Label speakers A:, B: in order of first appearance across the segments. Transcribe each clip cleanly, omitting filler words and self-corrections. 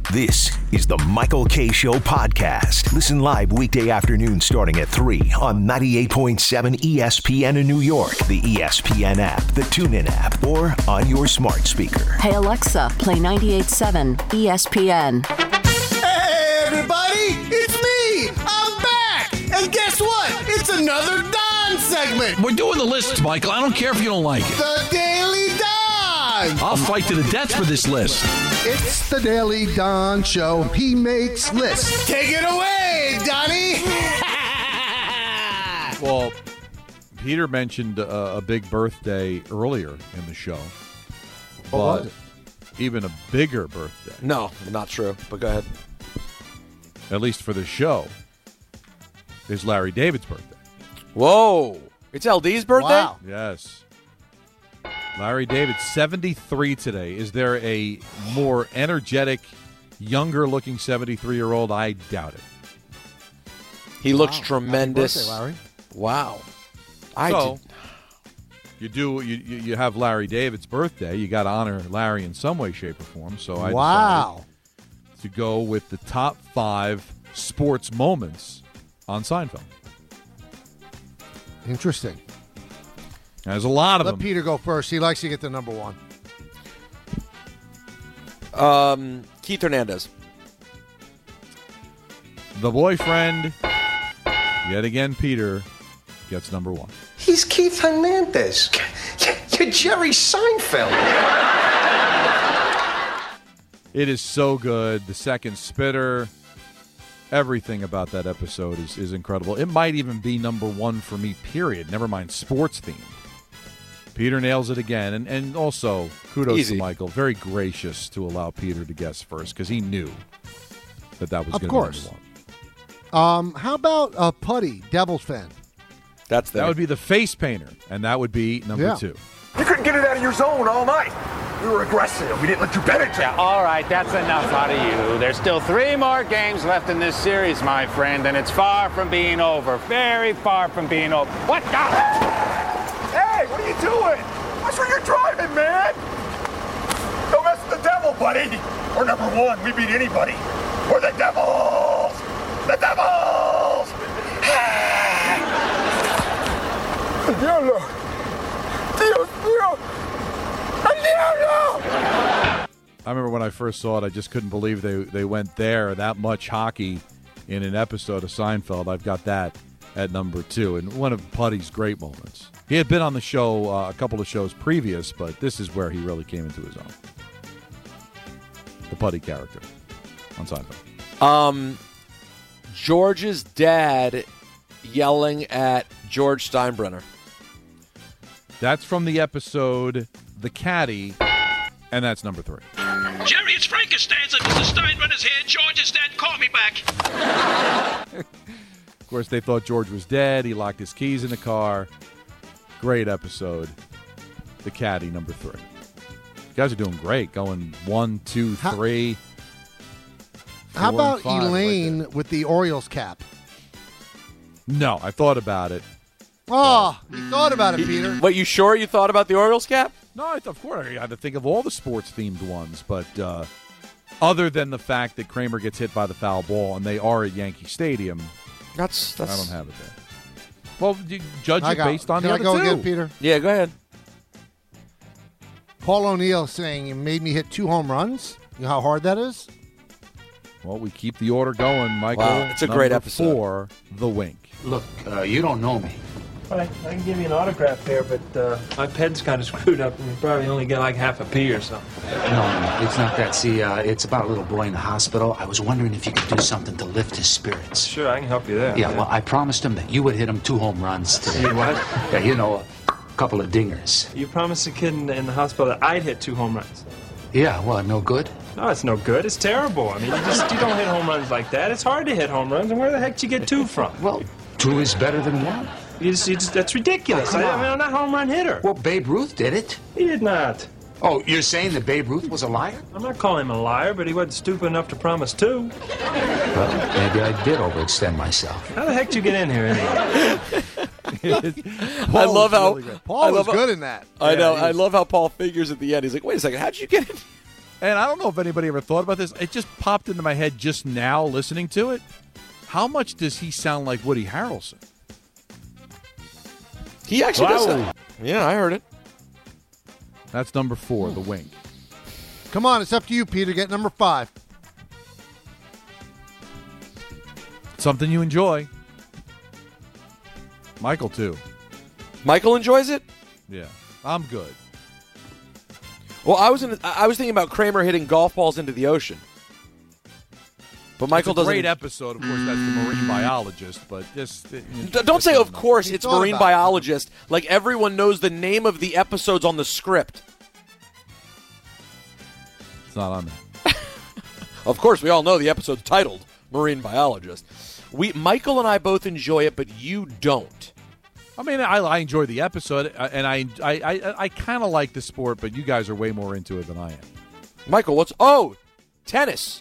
A: This is the Michael K. Show podcast. Listen live weekday afternoon starting at 3 on 98.7 ESPN in New York, the ESPN app, the TuneIn app, or on your smart speaker.
B: Hey, Alexa, play 98.7 ESPN.
C: Hey, everybody, it's me. I'm back. And guess what? It's another Don segment.
D: We're doing the lists, Michael. I don't care if you don't like it.
C: The Daily Don.
D: I'll fight to the death for this list.
E: It's the Daily Don Show. He makes lists.
C: Take it away, Donnie.
F: Well, Peter mentioned a big birthday earlier in the show, but even a bigger birthday,
G: No, not true, but go ahead.
F: at least for the show, is Larry David's birthday.
G: Whoa. It's LD's birthday?
E: Wow.
F: Yes. Larry David, 73 today. Is there a more energetic, younger-looking 73-year-old? I doubt it.
G: He looks
E: Happy
G: tremendous.
E: birthday, Larry.
G: Wow.
F: You have Larry David's birthday. You got to honor Larry in some way, shape, or form. So I
E: Wow.
F: decided to go with the top 5 sports moments on Seinfeld.
E: Interesting.
F: There's a lot of
E: Let
F: them.
E: Peter go first. He likes to get the number one.
G: Keith Hernandez.
F: The boyfriend, yet again, Peter, gets number 1.
H: He's Keith Hernandez. You're Jerry Seinfeld.
F: It is so good. The second spitter, everything about that episode is incredible. It might even be number 1 for me, period. Never mind sports themed. Peter nails it again. And also, kudos
G: Easy.
F: to Michael. Very gracious to allow Peter to guess first because he knew that was going to be
E: course.
F: number 1.
E: How about Putty, Devils fan?
G: That's
F: That would be the face painter, and that would be number 2.
H: You couldn't get it out of your zone all night. We were aggressive. We didn't let you penetrate.
I: Yeah, all right, that's enough out of you. There's still 3 more games left in this series, my friend, and it's far from being over. Very far from being over. What the?
H: Hey, what are you doing? Watch where you're driving, man. Don't mess with the devil, buddy. We're number 1. We beat anybody. We're the Devils. The Devils. Diablo. Dios mío. El diablo.
F: I remember when I first saw it, I just couldn't believe they went there, that much hockey in an episode of Seinfeld. I've got that at number 2, and one of Putty's great moments. He had been on the show a couple of shows previous, but this is where he really came into his own. The Putty character on Seinfeld.
G: George's dad yelling at George Steinbrenner.
F: That's from the episode The Caddy, and that's number 3.
D: Jerry, it's Frankenstein's and Mr. Steinbrenner's here. George is dead. Call me back.
F: Of course, they thought George was dead. He locked his keys in the car. Great episode. The Caddy, number 3. You guys are doing great. Going 1, 2, 3.
E: How
F: 4,
E: about
F: and 5
E: Elaine
F: right
E: with the Orioles cap?
F: No, I thought about it.
E: Oh, you thought about it, Peter.
G: Wait, you sure you thought about the Orioles cap?
F: No, of course, I had to think of all the sports-themed ones, but other than the fact that Kramer gets hit by the foul ball and they are at Yankee Stadium,
G: That's
F: I don't have it there. Well, you judge it based on
E: Can
F: the
E: I
F: other
E: go
F: two.
E: again, Peter?
G: Yeah, go ahead.
E: Paul O'Neill saying it made me hit 2 home runs. You know how hard that is?
F: Well, we keep the order going, Michael.
G: Wow, it's a great
F: Number
G: episode.
F: 4, The Wink.
J: Look, you don't know me.
K: Well, I can give you an autograph there, but my pen's kind of screwed up, and you probably only get like half a P or so.
J: No, it's not that. See, it's about a little boy in the hospital. I was wondering if you could do something to lift his spirits.
K: Sure, I can help you there.
J: Yeah, well, I promised him that you would hit him 2 home runs today.
K: You what?
J: Yeah, you know, a couple of dingers.
K: You promised the kid in the hospital that I'd hit 2 home runs.
J: Yeah, well, no good.
K: No, it's no good. It's terrible. I mean, you don't hit home runs like that. It's hard to hit home runs, and where the heck did you get 2 from?
J: Well, 2 is better than 1.
K: That's ridiculous.
J: Oh, come on.
K: I mean, I'm not a home run hitter.
J: Well, Babe Ruth did it.
K: He did not.
J: Oh, you're saying that Babe Ruth was a liar?
K: I'm not calling him a liar, but he wasn't stupid enough to promise 2.
J: Well, maybe I did overextend myself.
K: How the heck did you get in here anyway?
G: I love how
E: Paul was good in that.
G: I know. I love how Paul figures at the end. He's like, "Wait a second, how did you get in?"
F: And I don't know if anybody ever thought about this. It just popped into my head just now listening to it. How much does he sound like Woody Harrelson?
G: He actually does. Yeah, I heard it.
F: That's number 4, the wink.
E: Come on, it's up to you, Peter. Get number 5.
F: Something you enjoy. Michael, too.
G: Michael enjoys it?
F: Yeah. I'm good.
G: Well, I was thinking about Kramer hitting golf balls into the ocean. But Michael
F: it's a
G: doesn't.
F: Great episode, of course. That's the marine biologist, but just
G: don't say, of course, it's marine
E: about
G: biologist. Like everyone knows the name of the episodes on the script.
F: It's not on there.
G: Of course, we all know the episode's titled Marine Biologist. Michael and I both enjoy it, but you don't.
F: I mean, I enjoy the episode, and I kind of like the sport, but you guys are way more into it than I am.
G: Michael, tennis.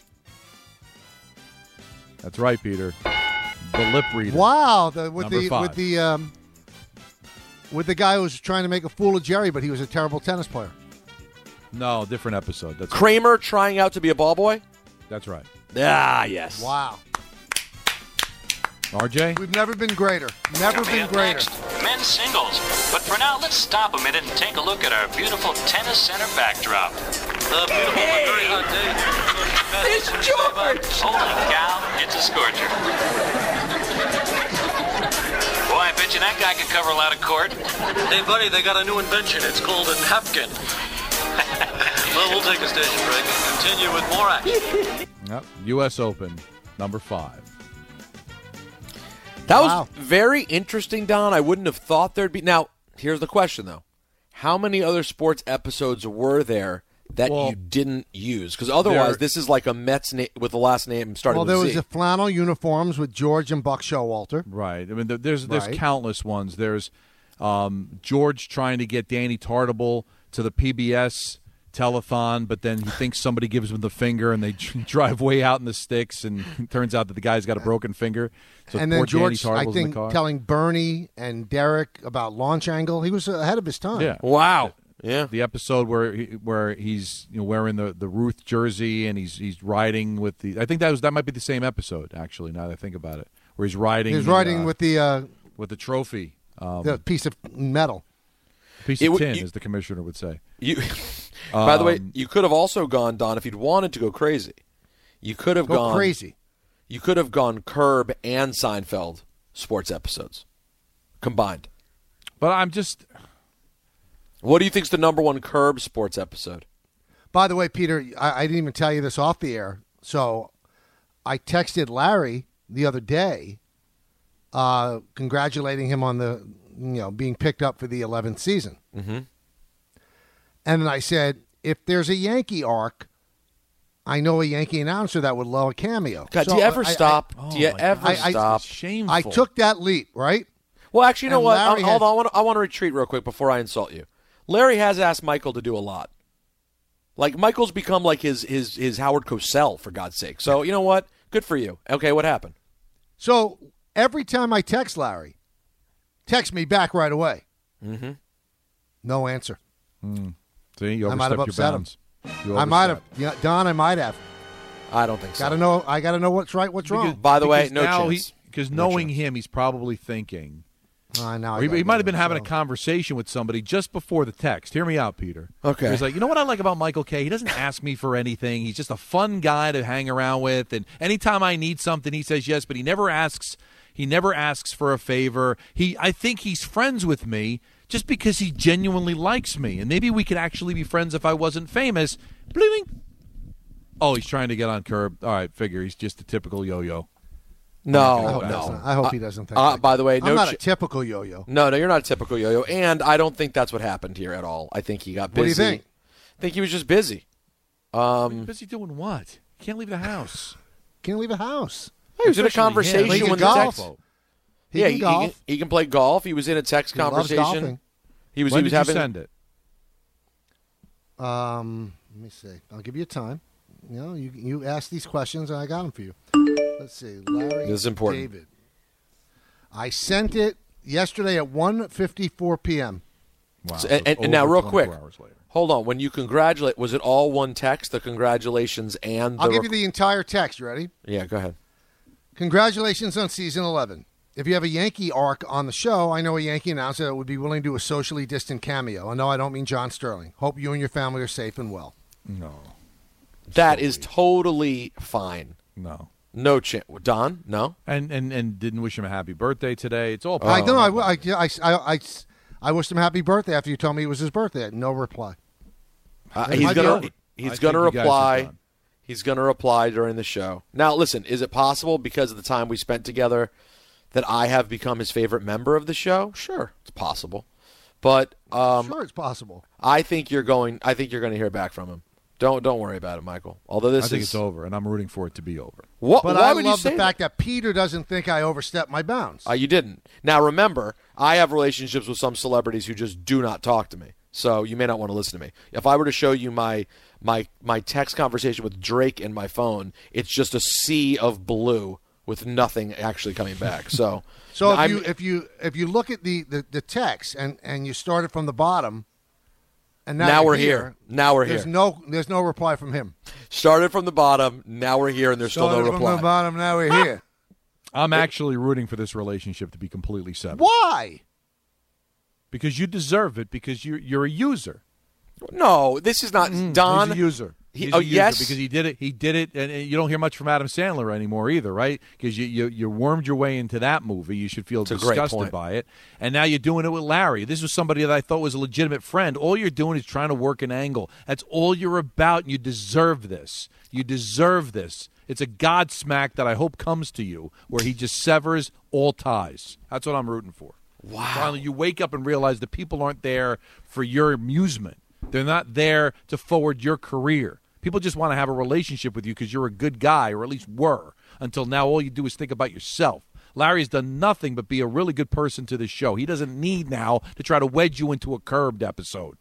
F: That's right, Peter. The lip reader.
E: Wow,
F: with the
E: guy who was trying to make a fool of Jerry, but he was a terrible tennis player.
F: No, different episode. That's
G: Kramer right. Trying out to be a ball boy?
F: That's right.
G: Ah, yes.
E: Wow.
F: RJ?
E: We've never been greater. Never been greater.
L: Next, men's singles. But for now, let's stop a minute and take a look at our beautiful tennis center backdrop. The beautiful but very hot day. It's George! Holy cow, it's a scorcher. Boy, I bet you that guy could cover a lot of court. Hey, buddy, they got a new invention. It's called a napkin. Well, we'll take a station break and continue with more action.
F: Yep. U.S. Open, number 5.
G: That was very interesting, Don. I wouldn't have thought there'd be. Now, here's the question, though. How many other sports episodes were there that you didn't use? Because otherwise, this is like a Mets with the last name starting with Z.
E: Well, there was the flannel uniforms with George and Buck Showalter.
F: Right. I mean, there's countless ones. There's George trying to get Danny Tartable to the PBS telethon, but then he thinks somebody gives him the finger, and they drive way out in the sticks, and it turns out that the guy's got a broken finger. So
E: and then George, I think, telling Bernie and Derek about launch angle. He was ahead of his time.
F: Yeah.
G: Wow. Yeah.
F: The episode where he's wearing the Ruth jersey and he's riding with the. I think that might be the same episode, actually. Now that I think about it, where he's riding.
E: He's riding with the
F: trophy,
E: the piece of metal.
F: Piece of tin, as the commissioner would say.
G: By the way, you could have also gone, Don, if you'd wanted to go crazy. You could have gone
E: crazy.
G: You could have gone Curb and Seinfeld sports episodes combined.
F: But I'm just.
G: What do you think's the number 1 Curb sports episode?
E: By the way, Peter, I didn't even tell you this off the air. So I texted Larry the other day, congratulating him on the being picked up for the 11th season.
G: Mm-hmm.
E: And then I said, if there's a Yankee arc, I know a Yankee announcer that would love a cameo.
G: God, do you ever stop? Do you ever stop?
F: Shameful.
E: I took that leap, right?
G: Well, actually, you know what? Hold on. I want to retreat real quick before I insult you. Larry has asked Michael to do a lot. Like, Michael's become like his Howard Cosell, for God's sake. So, you know what? Good for you. Okay, what happened?
E: So, every time I text Larry, text me back right away.
G: Mm-hmm.
E: No answer.
F: See, you
E: I might have
F: overstepped your
E: upset
F: bounds.
E: him. I might have. Yeah, Don, I might have.
G: I don't think so.
E: I got to know what's right, what's wrong.
G: By the way, no chance.
F: Because knowing him, he's probably thinking.
E: Now
F: he might have been having a conversation with somebody just before the text. Hear me out, Peter.
G: Okay.
F: He's like, you know what I like about Michael Kay? He doesn't ask me for anything. He's just a fun guy to hang around with. And anytime I need something, he says yes, but he never asks. He never asks for a favor. I think he's friends with me just because he genuinely likes me. And maybe we could actually be friends if I wasn't famous. Bling. Oh, he's trying to get on Curb. All right, figure. He's just a typical yo-yo.
G: No.
E: I hope he doesn't think that.
G: By the way,
E: I'm not a typical yo-yo.
G: No, you're not a typical yo-yo. And I don't think that's what happened here at all. I think he got busy.
E: What do you think?
G: I think he was just busy.
F: Busy doing what? Can't leave the house.
E: Can't leave the house.
G: He was in a conversation with the text.
E: He
G: can play golf. He was in a text conversation.
E: Loves golfing.
G: He was
F: having.
G: You
F: send it?
E: Let me see. I'll give you time. You ask these questions, and I got them for you. Let's see. Larry,
G: this is important.
E: David. I sent it yesterday at 1:54 p.m.
F: Wow.
G: So, and now, real quick, Hold on. When you congratulate, was it all one text, the congratulations and the...
E: I'll give you the entire text. You ready?
G: Yeah, go ahead.
E: Congratulations on season 11. If you have a Yankee arc on the show, I know a Yankee announcer that would be willing to do a socially distant cameo. And no, I don't mean John Sterling. Hope you and your family are safe and well.
F: No.
G: That is totally fine.
F: No.
G: No chance. Don, no?
F: And didn't wish him a happy birthday today. It's all
E: I know. I wished him happy birthday after you told me it was his birthday. No reply.
G: He's gonna reply. He's gonna reply during the show. Now, listen. Is it possible because of the time we spent together that I have become his favorite member of the show? Sure, it's possible. But
E: sure, it's possible.
G: I think you're going to hear back from him. Don't worry about it, Michael. Although I think
F: it's over, and I'm rooting for it to be over.
E: But I love the fact that Peter doesn't think I overstepped my bounds.
G: You didn't. Now, remember, I have relationships with some celebrities who just do not talk to me. So you may not want to listen to me. If I were to show you my text conversation with Drake in my phone, it's just a sea of blue with nothing actually coming back. So
E: if you look at the text and you start it from the bottom, and now
G: we're here. Now we're here.
E: There's no reply from him.
G: Started from the bottom. Now we're here, and there's still no reply.
E: Started from the bottom. Now we're here.
F: I'm actually rooting for this relationship to be completely severed.
E: Why?
F: Because you deserve it. Because you're a user.
G: No, this is not Don.
F: He's a user.
G: Yes,
F: because he did it, and you don't hear much from Adam Sandler anymore either, right? Because you wormed your way into that movie. You should feel disgusted by it, and now you're doing it with Larry. This was somebody that I thought was a legitimate friend. All you're doing is trying to work an angle. That's all you're about, and you deserve this. You deserve this. It's a Godsmack that I hope comes to you, where he just severs all ties. That's what I'm rooting for.
G: Wow!
F: Finally, you wake up and realize the people aren't there for your amusement. They're not there to forward your career. People just want to have a relationship with you because you're a good guy, or at least were, until now all you do is think about yourself. Larry's done nothing but be a really good person to this show. He doesn't need now to try to wedge you into a Curbed episode.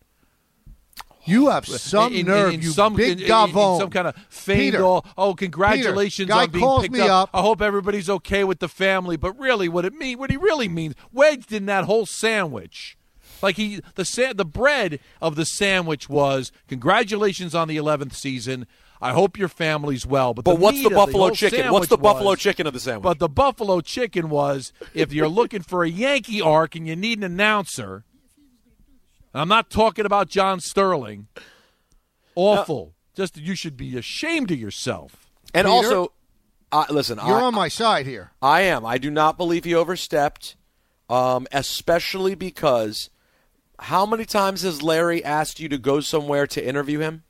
E: You have some nerve, big gavone.
F: Some kind of feigned, congratulations
E: Peter,
F: on being picked up. I hope everybody's okay with the family. But really, what he really means, wedged in that whole sandwich. Like the bread of the sandwich was, congratulations on the 11th season. I hope your family's well. But
G: what's the buffalo chicken? What's the buffalo chicken of the sandwich?
F: But the buffalo chicken was, if you're looking for a Yankee arc and you need an announcer, and I'm not talking about John Sterling, awful. Just you should be ashamed of yourself.
G: And
E: Peter,
G: also, listen,
E: you're on my side here.
G: I am. I do not believe he overstepped, especially because. How many times has Larry asked you to go somewhere to interview him?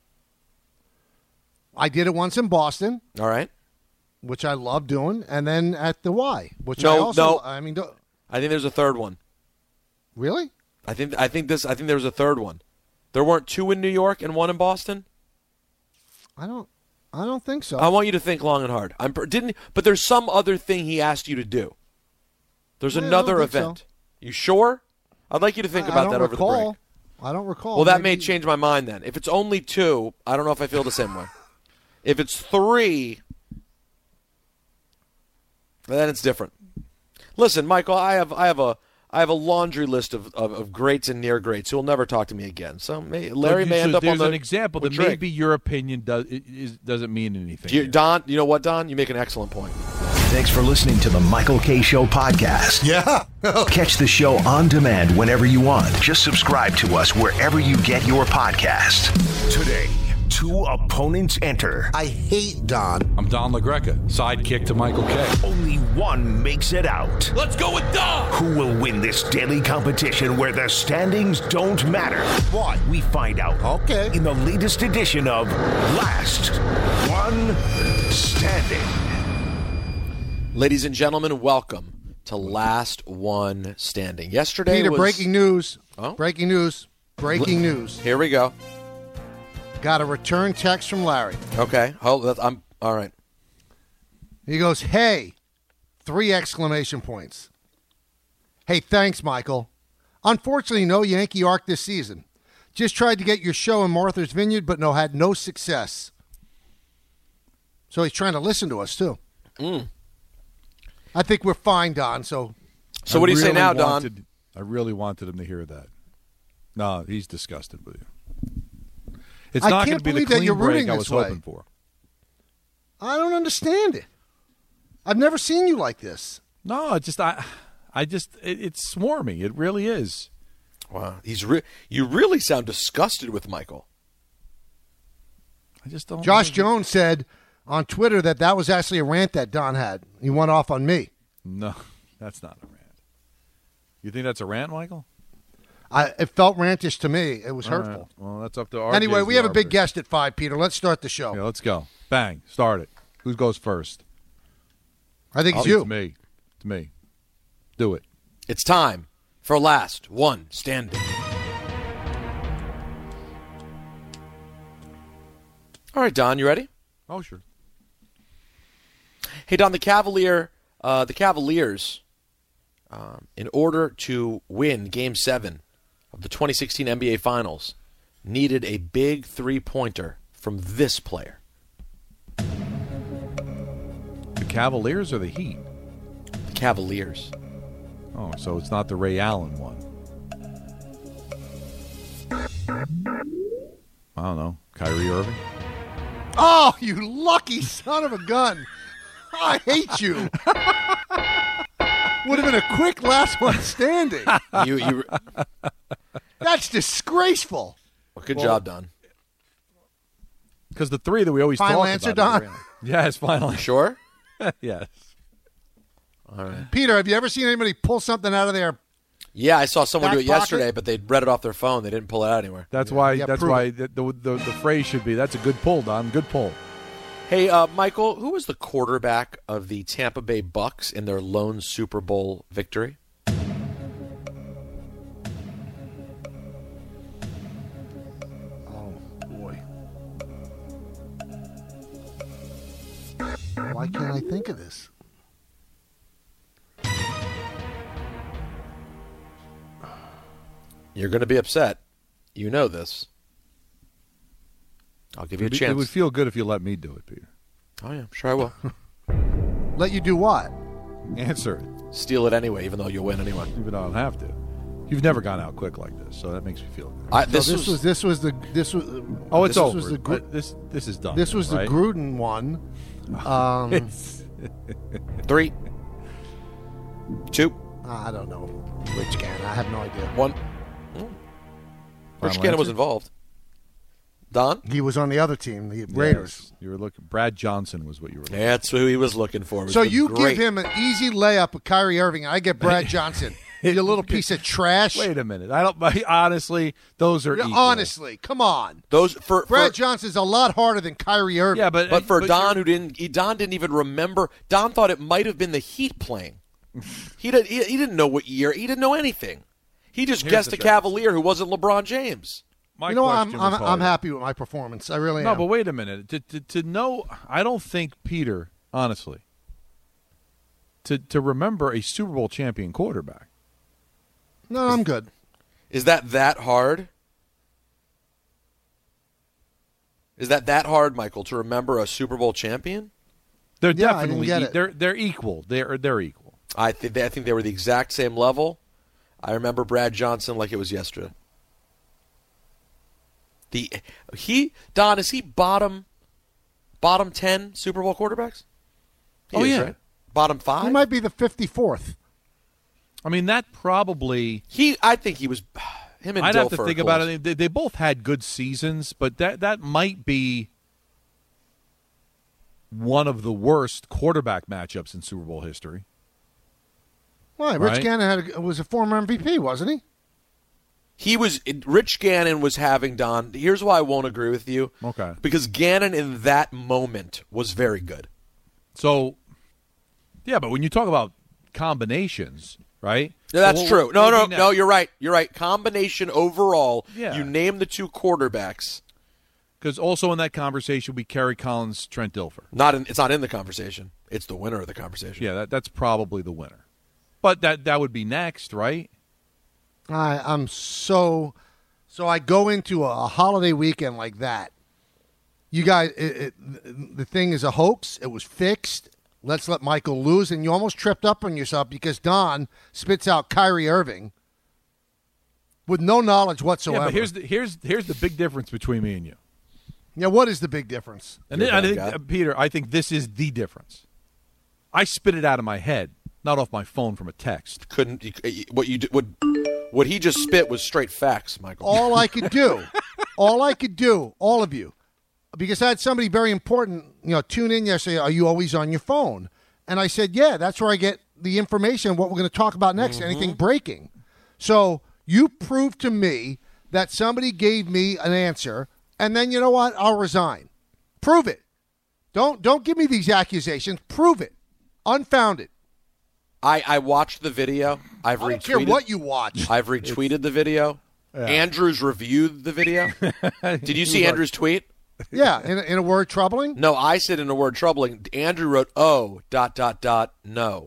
E: I did it once in Boston.
G: All right.
E: Which I love doing. And then at the Y. I think
G: there's a third one.
E: Really?
G: I think there was a third one. There weren't two in New York and one in Boston?
E: I don't think so.
G: I want you to think long and hard. But there's some other thing he asked you to do. There's another event. So. You sure? I'd like you to think about that over the break.
E: I don't recall.
G: Well, that may change my mind then. If it's only two, I don't know if I feel the same way. If it's three, then it's different. Listen, Michael, I have a laundry list of greats and near greats who will never talk to me again. So Larry may end up on the...
F: There's an example that maybe your opinion doesn't mean anything.
G: Don, you know what, Don? You make an excellent point.
A: Thanks for listening to the Michael K. Show podcast.
C: Yeah.
A: Catch the show on demand whenever you want. Just subscribe to us wherever you get your podcasts. Today, two opponents enter.
C: I hate Don.
F: I'm Don LaGreca, sidekick to Michael K.
A: Only one makes it out.
L: Let's go with Don!
A: Who will win this daily competition where the standings don't matter?
C: What?
A: We find out.
C: Okay.
A: In the latest edition of Last One Standing.
G: Ladies and gentlemen, welcome to Last One Standing. Yesterday
E: Peter,
G: was...
E: breaking news.
G: Oh?
E: Breaking news. Breaking news.
G: Here we go.
E: Got a return text from Larry.
G: Okay. I'm all right.
E: He goes, hey, 3 exclamation points. Hey, thanks, Michael. Unfortunately, no Yankee arc this season. Just tried to get your show in Martha's Vineyard, but had no success. So he's trying to listen to us, too. I think we're fine, Don. So
G: what do you say now, Don?
F: I really wanted him to hear that. No, he's disgusted with you. It's not going to be the clean break I was hoping for.
E: I don't understand it. I've never seen you like this.
F: No, it's swarmy. It really is.
G: Wow, you really sound disgusted with Michael.
F: I just don't.
E: Josh Jones said on Twitter that was actually a rant that Don had. He went off on me.
F: No, that's not a rant. You think that's a rant, Michael?
E: It felt rantish to me. It was hurtful.
F: Right. Well, that's up to RJ.
E: Anyway, we have a big guest at 5, Peter. Let's start the show.
F: Yeah, let's go. Bang. Start it. Who goes first?
E: I think it's you.
F: It's me. It's me. Do it.
G: It's time for last one standing. All right, Don, you ready?
F: Oh, sure.
G: Hey, Don, the Cavaliers, in order to win Game 7 of the 2016 NBA Finals, needed a big three-pointer from this player.
F: The Cavaliers or the Heat?
G: The Cavaliers.
F: Oh, so it's not the Ray Allen one. I don't know. Kyrie Irving?
E: Oh, you lucky son of a gun. I hate you. Would have been a quick last one standing. That's disgraceful.
G: Well, good job, Don.
F: Because the three that we always
E: final
F: talk
E: answer,
F: about.
E: Don?
F: Yes, finally.
G: Sure?
F: Yes.
G: All right.
E: Peter, have you ever seen anybody pull something out of their
G: Yeah, I saw someone do it
E: back
G: yesterday,
E: pocket?
G: but they read it off their phone. They didn't pull it out anywhere.
F: That's why.
E: Yeah,
F: That's
E: prove
F: why
E: it.
F: the phrase should be. That's a good pull, Don. Good pull.
G: Hey, Michael, who was the quarterback of the Tampa Bay Bucks in their lone Super Bowl victory?
E: Oh, boy. Why can't I think of this?
G: You're going to be upset. You know this. I'll give you a chance.
F: It would feel good if you let me do it, Peter.
G: Oh, yeah, sure I will.
E: Let you do what?
F: Answer it.
G: Steal it anyway, even though you'll win anyway.
F: Even though I don't have to. You've never gone out quick like this, so that makes me feel good.
E: This was.
F: Oh, it's
E: this
F: over.
E: Was
F: this is done.
E: This was
F: right?
E: the Gruden one.
G: 3, 2.
E: I don't know. Rich Gannon. I have no idea.
G: 1. Rich Gannon was involved. Don?
E: He was on the other team, the Raiders.
F: Yes. You were looking. Brad Johnson was what you were looking.
G: That's who he was looking for.
E: So you give him an easy layup with Kyrie Irving, and I get Brad Johnson. You little piece of trash.
F: Wait a minute. I don't. Honestly, those are equal.
E: Honestly, come on. Brad Johnson's a lot harder than Kyrie Irving.
F: Yeah,
G: but for Don, Don didn't even remember. Don thought it might have been the Heat playing. He didn't know what year. He didn't know anything. He just guessed a Cavalier who wasn't LeBron James.
E: I'm happy with my performance. I really am.
F: No, but wait a minute. To know, I don't think Peter, honestly, to remember a Super Bowl champion quarterback.
E: No, I'm good.
G: Is that hard? Is that hard, Michael, to remember a Super Bowl champion?
F: They're definitely they're equal. They're equal.
G: I think they were the exact same level. I remember Brad Johnson like it was yesterday. Don, is he bottom 10 Super Bowl quarterbacks? He is, right? Bottom 5?
E: He might be the 54th.
F: I mean, that probably.
G: I think he was. Him and
F: I'd
G: Dilfer,
F: have to think about it. They both had good seasons, but that might be one of the worst quarterback matchups in Super Bowl history.
E: Why? Rich Gannon was a former MVP, wasn't he?
G: Rich Gannon was having Don. Here's why I won't agree with you.
F: Okay.
G: Because Gannon in that moment was very good.
F: So, yeah, but when you talk about combinations, right?
G: Yeah, that's true. No, you're right. You're right. Combination overall,
F: yeah.
G: You name the two quarterbacks.
F: Because also in that conversation, we carry Collins, Trent Dilfer.
G: It's not in the conversation. It's the winner of the conversation.
F: Yeah, that's probably the winner. But that would be next, right?
E: I'm so I go into a holiday weekend like that. You guys, the thing is a hoax. It was fixed. Let's let Michael lose, and you almost tripped up on yourself because Don spits out Kyrie Irving with no knowledge whatsoever.
F: Yeah, but here's the big difference between me and you.
E: Yeah, what is the big difference?
F: And then, I think, Peter, I think this is the difference. I spit it out of my head, not off my phone from a text.
G: What he just spit was straight facts, Michael.
E: All I could do, all of you, because I had somebody very important, tune in yesterday. Are you always on your phone? And I said, yeah, that's where I get the information, what we're going to talk about next, anything breaking. So you proved to me that somebody gave me an answer, and then you know what? I'll resign. Prove it. Don't give me these accusations. Prove it. Unfounded.
G: I watched the video. I
E: don't care what you watch.
G: I've retweeted the video. Yeah. Andrews reviewed the video. Did you see Andrew's tweet?
E: Yeah, in a word, troubling?
G: No, I said in a word, troubling. Andrew wrote, no.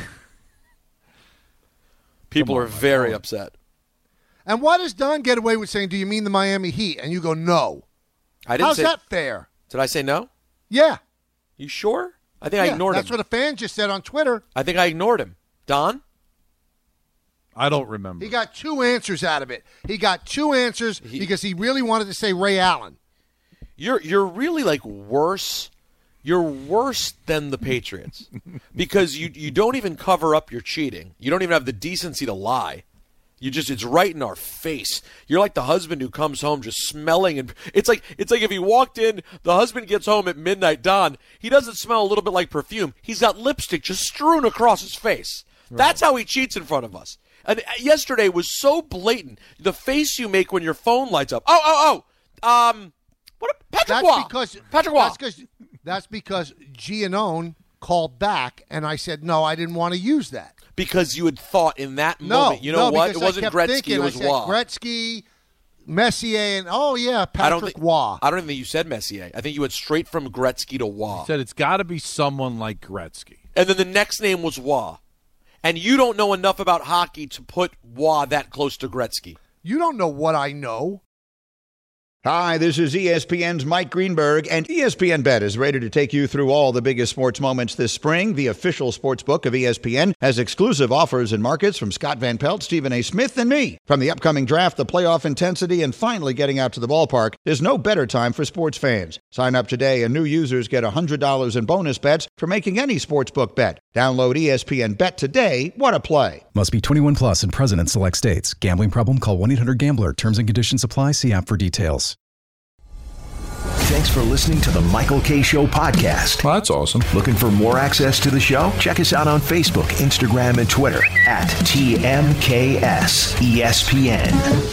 G: People are very upset.
E: And why does Don get away with saying, do you mean the Miami Heat? And you go, no. How's that fair?
G: Did I say no?
E: Yeah.
G: You sure? I think I ignored him.
E: That's what a fan just said on Twitter.
G: I think I ignored him. Don?
F: I don't remember.
E: He got 2 answers out of it. He got 2 answers because he really wanted to say Ray Allen.
G: You're really worse. You're worse than the Patriots because you don't even cover up your cheating. You don't even have the decency to lie. It's right in our face. You're like the husband who comes home just smelling, and it's like if he walked in, the husband gets home at midnight, Don, he doesn't smell a little bit like perfume. He's got lipstick just strewn across his face. Right. That's how he cheats in front of us. And yesterday was so blatant. The face you make when your phone lights up. Patrick Waugh.
E: That's because Giannone called back, and I said, no, I didn't want to use that.
G: Because you had thought in that moment, what? It wasn't Gretzky, it was Waugh.
E: Gretzky, Messier, and Patrick Waugh.
G: I don't even think you said Messier. I think you went straight from Gretzky to Waugh.
F: You said it's got to be someone like Gretzky.
G: And then the next name was Waugh. And you don't know enough about hockey to put Waugh that close to Gretzky.
E: You don't know what I know.
M: Hi, this is ESPN's Mike Greenberg, and ESPN Bet is ready to take you through all the biggest sports moments this spring. The official sports book of ESPN has exclusive offers and markets from Scott Van Pelt, Stephen A. Smith, and me. From the upcoming draft, the playoff intensity, and finally getting out to the ballpark, there's no better time for sports fans. Sign up today, and new users get $100 in bonus bets for making any sportsbook bet. Download ESPN Bet today. What a play.
N: Must be 21 plus and present in select states. Gambling problem? Call 1-800-GAMBLER. Terms and conditions apply. See app for details.
A: Thanks for listening to the Michael K. Show podcast.
F: Well, that's awesome.
A: Looking for more access to the show? Check us out on Facebook, Instagram, and Twitter at TMKSESPN.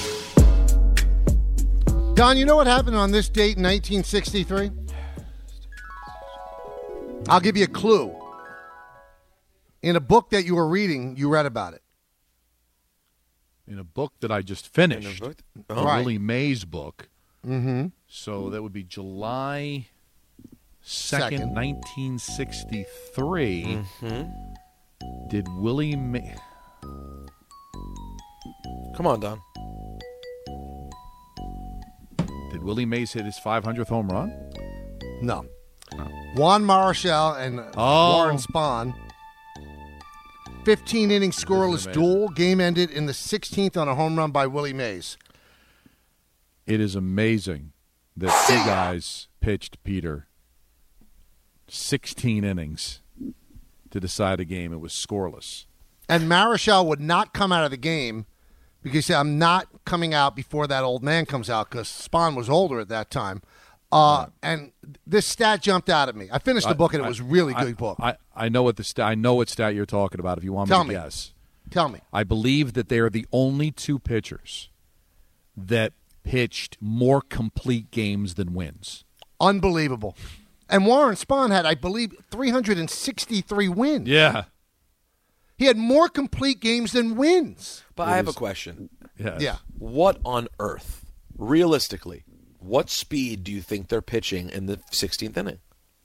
E: Don, you know what happened on this date in 1963? I'll give you a clue. In a book that you were reading, you read about it.
F: In a book that I just finished.
E: Right.
F: Willie Mays' book.
E: Mm-hmm.
F: So that would be July 2nd, 1963.
G: Mm-hmm.
F: Did Willie Mays...
G: Come on, Don.
F: Did Willie Mays hit his 500th home run?
E: No. Juan Marichal and Warren Spahn. 15-inning scoreless duel. Game ended in the 16th on a home run by Willie Mays.
F: It is amazing that 2 guys pitched, Peter, 16 innings to decide a game. It was scoreless.
E: And Marichal would not come out of the game because he said, I'm not coming out before that old man comes out because Spahn was older at that time. And this stat jumped out at me. I finished the book, and it was a really good book.
F: I know what I know what stat you're talking about if you want me to guess.
E: Tell me.
F: I believe that they are the only 2 pitchers that pitched more complete games than wins.
E: Unbelievable. And Warren Spahn had, I believe, 363 wins.
F: Yeah.
E: He had more complete games than wins.
G: But I have a question.
F: Yes.
E: Yeah.
G: What on earth, realistically, what speed do you think they're pitching in the 16th inning?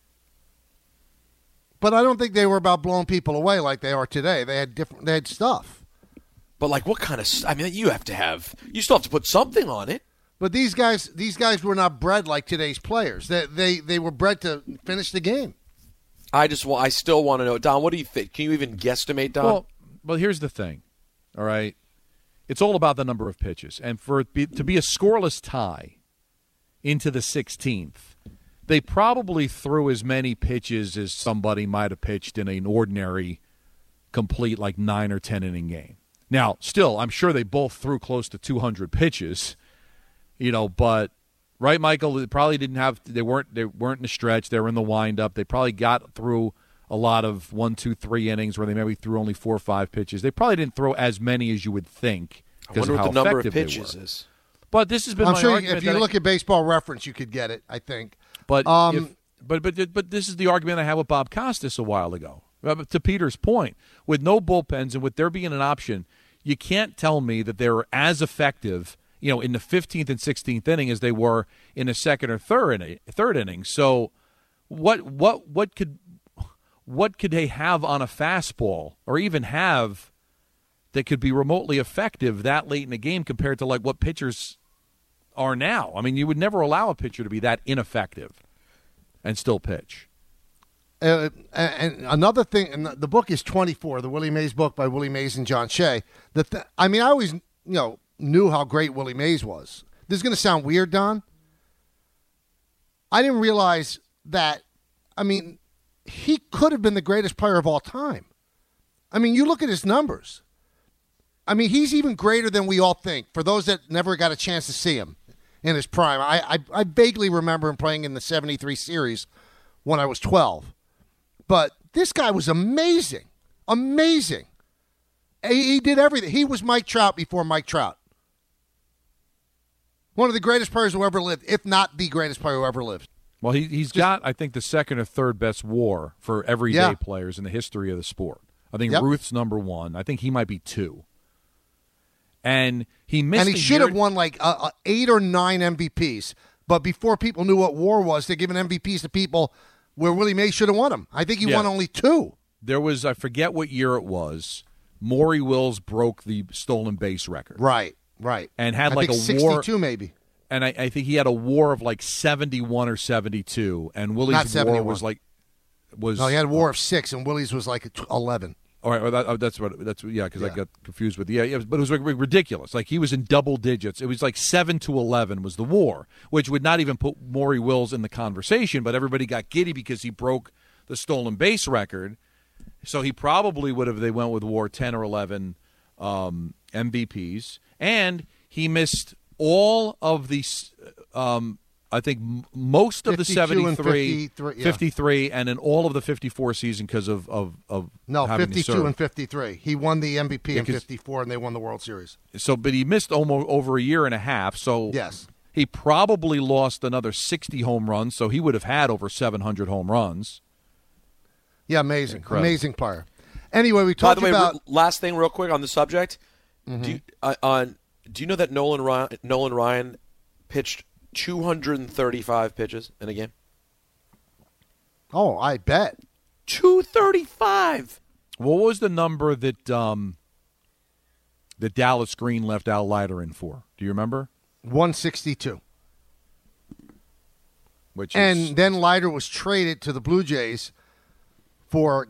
E: But I don't think they were about blowing people away like they are today. They had stuff.
G: But what kind of? I mean, you still have to put something on it.
E: But these guys were not bred like today's players. They were bred to finish the game.
G: I still want to know, Don. What do you think? Can you even guesstimate, Don?
F: Well, here's the thing. All right, it's all about the number of pitches, and for it to be a scoreless tie into the 16th, they probably threw as many pitches as somebody might have pitched in an ordinary, complete, like 9 or 10 inning game. Now, still, I'm sure they both threw close to 200 pitches, but right, Michael, they probably didn't have. They weren't in the stretch. They were in the windup. They probably got through a lot of 1, 2, 3 innings where they maybe threw only 4 or 5 pitches. They probably didn't throw as many as you would think.
G: I wonder what the number of pitches is.
F: But this has been.
E: I'm
F: my
E: sure
F: argument
E: if you look at Baseball Reference, you could get it. I think.
F: But but this is the argument I had with Bob Costas a while ago. To Peter's point, with no bullpens and with there being an option, you can't tell me that they're as effective, in the 15th and 16th inning as they were in the second or third inning. So, what could they have on a fastball, or even have that could be remotely effective that late in the game compared to like what pitchers are now? I mean, you would never allow a pitcher to be that ineffective and still pitch.
E: And another thing, and the book is 24, the Willie Mays book by Willie Mays and John Shea. I always, knew how great Willie Mays was. This is going to sound weird, Don. I didn't realize that, he could have been the greatest player of all time. You look at his numbers. He's even greater than we all think. For those that never got a chance to see him in his prime, I vaguely remember him playing in the 73 series when I was 12. But this guy was amazing. Amazing. He did everything. He was Mike Trout before Mike Trout. One of the greatest players who ever lived, if not the greatest player who ever lived.
F: Well, he's got, I think, the second or third best WAR for everyday players in the history of the sport. I think Ruth's number 1. I think he might be 2. And he missed.
E: And he should have won like 8 or 9 MVPs. But before people knew what WAR was, they're giving MVPs to people where Willie Mays should have won them. I think he won only 2.
F: There was, I forget what year it was, Maury Wills broke the stolen base record.
E: Right.
F: And had
E: I think
F: a
E: 62
F: WAR,
E: maybe.
F: And I think he had a WAR of like 71 or 72. And Willie's WAR was like
E: No, he had a WAR of 6, and Willie's was like 11.
F: All right, well, that's because I got confused with but it was like ridiculous. Like he was in double digits. It was like 7 to 11 was the WAR, which would not even put Maury Wills in the conversation. But everybody got giddy because he broke the stolen base record. So he probably would have. They went with WAR 10 or 11 MVPs, and he missed all of the. I think most of the 73, 53, and in all of the 54 season because of
E: no,
F: having
E: 52 and 53. He won the MVP in 54, and they won the World Series.
F: So, but he missed almost over a year and a half. So
E: yes,
F: he probably lost another 60 home runs. So he would have had over 700 home runs.
E: Yeah, amazing, amazing player. Anyway, we talked about.
G: By the way, last thing, real quick on the subject. Mm-hmm. Do you know that Nolan Ryan pitched 235 pitches in a game?
E: Oh, I bet.
G: 235.
F: What was the number that Dallas Green left Al Leiter in for? Do you remember?
E: 162. Then Leiter was traded to the Blue Jays for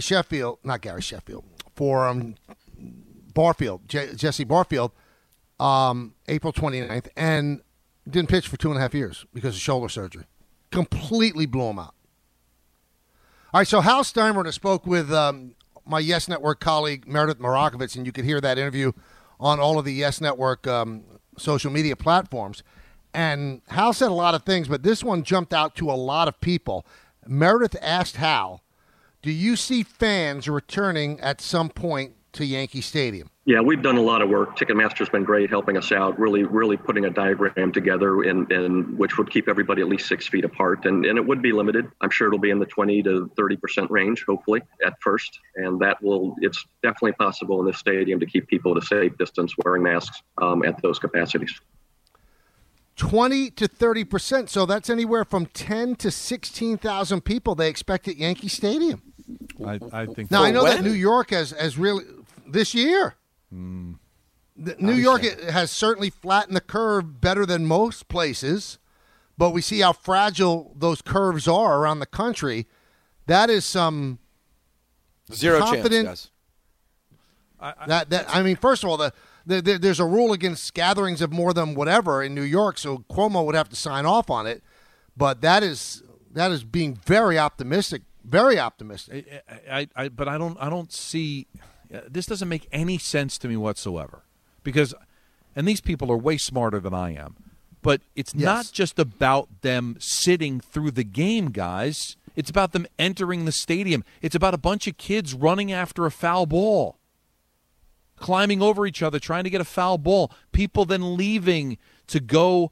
E: Barfield, Jesse Barfield, April 29th, and didn't pitch for 2.5 years because of shoulder surgery. Completely blew him out. All right, so Hal Steinbrenner spoke with my Yes Network colleague, Meredith Marakovitz, and you could hear that interview on all of the Yes Network social media platforms. And Hal said a lot of things, but this one jumped out to a lot of people. Meredith asked Hal, do you see fans returning at some point to Yankee Stadium?
O: Yeah, we've done a lot of work. Ticketmaster's been great helping us out, really putting a diagram together in which would keep everybody at least 6 feet apart. And it would be limited. I'm sure it'll be in the 20 to 30% range, hopefully, at first. And it's definitely possible in this stadium to keep people at a safe distance wearing masks at those capacities.
E: 20 to 30%. So that's anywhere from 10 to 16,000 people they expect at Yankee Stadium.
F: I think.
E: Now, I know that New York has really, this year, New York has certainly flattened the curve better than most places, but we see how fragile those curves are around the country. That is some
G: zero
E: confident,
G: chance, guys.
E: First of all, There's a rule against gatherings of more than whatever in New York, so Cuomo would have to sign off on it. But that is being very optimistic. Very optimistic.
F: But I don't see. This doesn't make any sense to me whatsoever, because, and these people are way smarter than I am. But it's not just about them sitting through the game, guys. It's about them entering the stadium. It's about a bunch of kids running after a foul ball, climbing over each other, trying to get a foul ball. People then leaving to go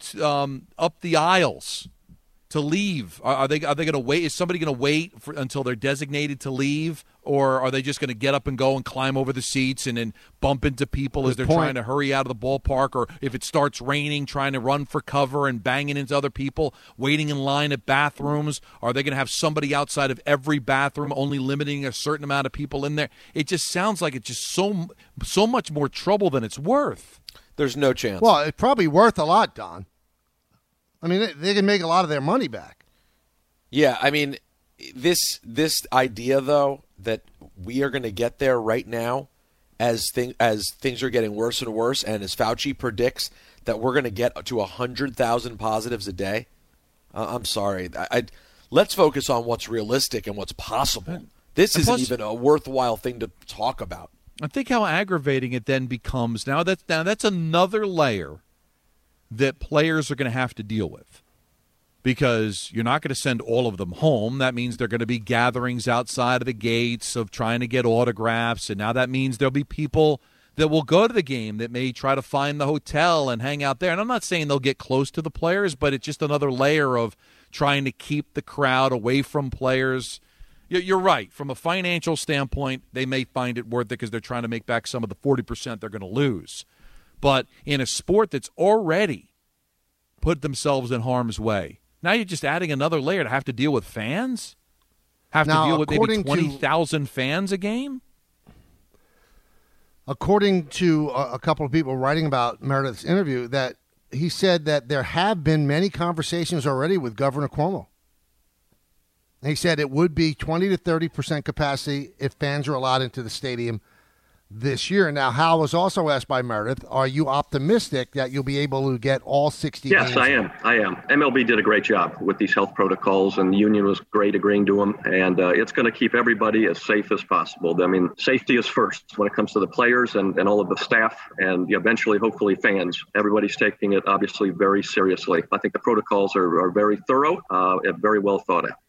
F: up the aisles to leave. Are they going to wait? Is somebody going to wait until they're designated to leave, or are they just going to get up and go and climb over the seats and then bump into people as they're trying to hurry out of the ballpark, or if it starts raining, trying to run for cover and banging into other people, waiting in line at bathrooms? Are they going to have somebody outside of every bathroom, only limiting a certain amount of people in there? It just sounds like it's just so much more trouble than it's worth.
G: There's no chance.
E: Well, it's probably worth a lot, Don. I mean, they can make a lot of their money back.
G: Yeah, I mean, this idea, though, that we are going to get there right now as things are getting worse and worse, and as Fauci predicts that we're going to get to 100,000 positives a day, I'm sorry. Let's focus on what's realistic and what's possible. This isn't even a worthwhile thing to talk about.
F: I think how aggravating it then becomes. Now that's another layer that players are going to have to deal with, because you're not going to send all of them home. That means there are going to be gatherings outside of the gates of trying to get autographs, and now that means there'll be people that will go to the game that may try to find the hotel and hang out there. And I'm not saying they'll get close to the players, but it's just another layer of trying to keep the crowd away from players. You're right. From a financial standpoint, they may find it worth it because they're trying to make back some of the 40% they're going to lose. But in a sport that's already put themselves in harm's way, now you're just adding another layer to have to deal with fans? Have to deal with maybe 20,000 fans a game?
E: According to a couple of people writing about Meredith's interview, that he said that there have been many conversations already with Governor Cuomo. And he said it would be 20 to 30% capacity if fans are allowed into the stadium this year. Now, Hal was also asked by Meredith, are you optimistic that you'll be able to get all 60 games?
O: Yes, I am. MLB did a great job with these health protocols, and the union was great agreeing to them, and it's going to keep everybody as safe as possible. I mean, safety is first when it comes to the players and all of the staff, and eventually, hopefully, fans. Everybody's taking it, obviously, very seriously. I think the protocols are very thorough and very well thought out.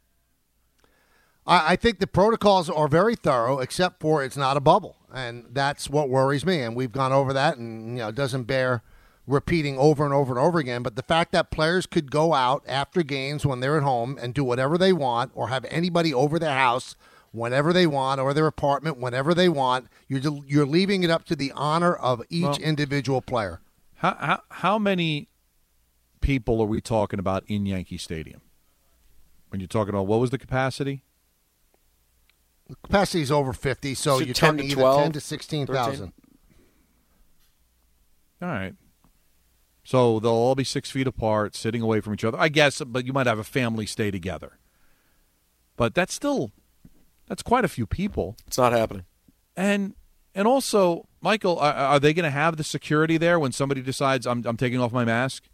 E: I think the protocols are very thorough, except for it's not a bubble, and that's what worries me. And we've gone over that, and it doesn't bear repeating over and over and over again. But the fact that players could go out after games when they're at home and do whatever they want, or have anybody over their house whenever they want, or their apartment whenever they want, you're leaving it up to the honor of each individual player.
F: How many people are we talking about in Yankee Stadium? When you're talking about, what was the capacity?
E: The capacity is over 50, so you're
G: 10
E: talking
G: to 12,
E: 10 to 16,000.
F: All right. So they'll all be 6 feet apart, sitting away from each other, I guess, but you might have a family stay together. But that's quite a few people.
G: It's not happening.
F: And also, Michael, are they going to have the security there when somebody decides I'm taking off my mask?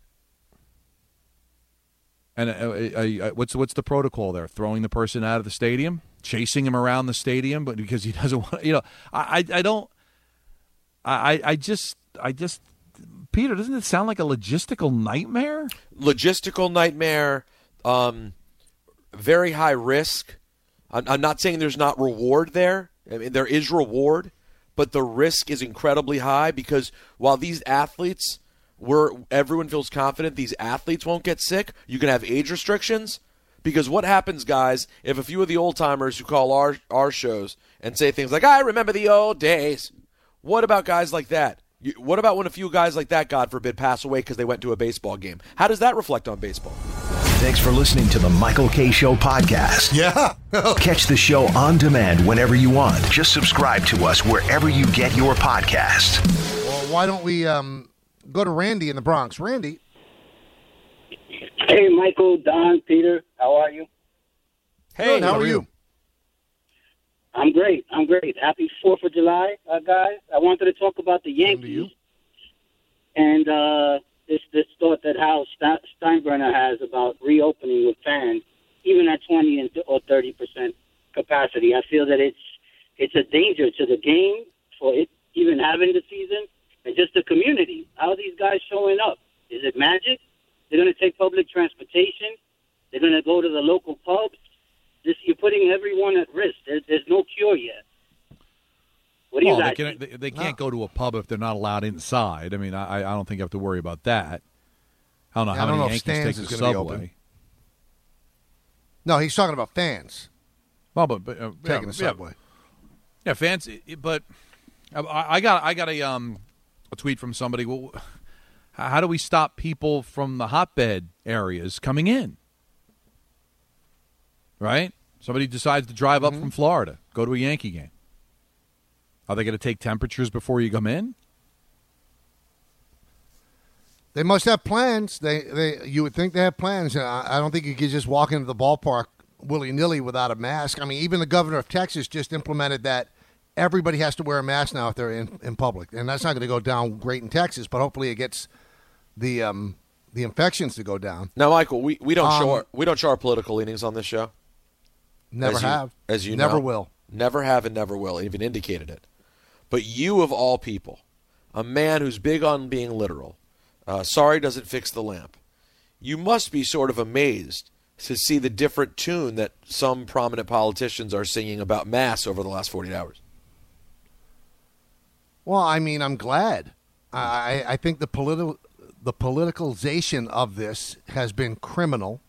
F: And what's the protocol there? Throwing the person out of the stadium? Chasing him around the stadium, but because he doesn't want, I just, Peter, doesn't it sound like a logistical nightmare?
G: Logistical nightmare, very high risk. I'm not saying there's not reward there. I mean, there is reward, but the risk is incredibly high because while these athletes, everyone feels confident these athletes won't get sick, you can have age restrictions. Because what happens, guys, if a few of the old-timers who call our shows and say things like, I remember the old days, what about guys like that? What about when a few guys like that, God forbid, pass away because they went to a baseball game? How does that reflect on baseball?
A: Thanks for listening to the Michael Kay Show podcast.
E: Yeah.
A: Catch the show on demand whenever you want. Just subscribe to us wherever you get your podcasts.
E: Well, why don't we go to Randy in the Bronx? Randy.
P: Hey, Michael, Don, Peter, how are you?
G: Hey,
E: good, how are you?
P: I'm great. Happy 4th of July, guys. I wanted to talk about the Yankees and this thought that Hal Steinbrenner has about reopening with fans, even at 20 or 30% capacity. I feel that it's a danger to the game for it even having the season and just the community. How are these guys showing up? Is it magic? They're going to take public transportation. They're going to go to the local pubs. You're putting everyone at risk. There's no cure yet. What do you guys think?
F: They can't go to a pub if they're not allowed inside. I mean, I don't think you have to worry about that. I don't know how many Yankees take the subway.
E: No, he's talking about fans.
F: Well, but
E: taking the subway.
F: Yeah, fans. But I got a tweet from somebody. Well, how do we stop people from the hotbed areas coming in? Right? Somebody decides to drive up from Florida, go to a Yankee game. Are they going to take temperatures before you come in?
E: They must have plans. You would think they have plans. I don't think you could just walk into the ballpark willy-nilly without a mask. I mean, even the governor of Texas just implemented that everybody has to wear a mask now if they're in public. And that's not going to go down great in Texas, but hopefully it gets the infections to go down.
G: Now, Michael, we don't show our political leanings on this show.
E: Never have.
G: As you
E: never
G: know.
E: Will.
G: Never have and never will. Even indicated it. But you, of all people, a man who's big on being literal, sorry doesn't fix the lamp. You must be sort of amazed to see the different tune that some prominent politicians are singing about masks over the last 48 hours.
E: Well, I mean, I'm glad. I think the politicalization of this has been criminal.